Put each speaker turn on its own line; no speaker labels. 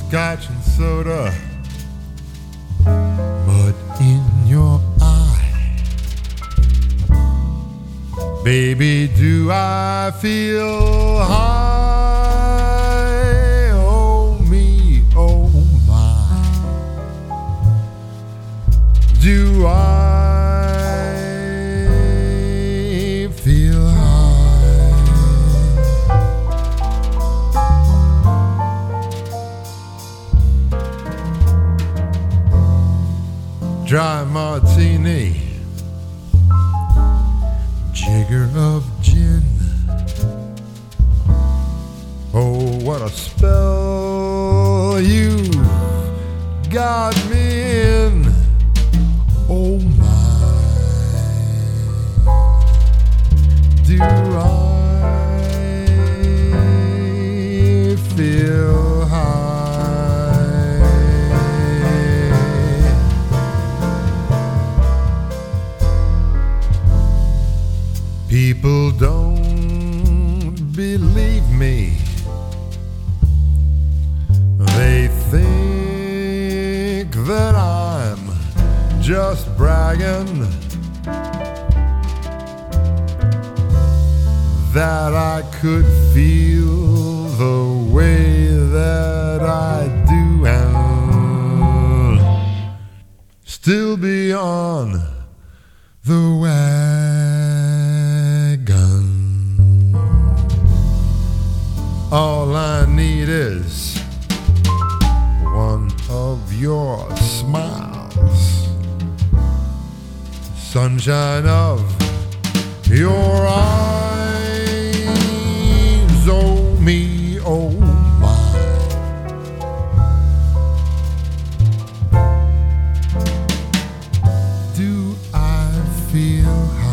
scotch and soda, mud in your eye. Baby, do I feel high? Oh me, oh my. Do I feel high? Dry martini, jigger of gin. Oh, what a spell you've got me in. Oh my, do I feel high? People don't believe me. They think that I'm just bragging, that I could feel the way that I do and still be on the wagon. All I need is one of your smiles, sunshine of your eyes. Oh me, oh my. Do I feel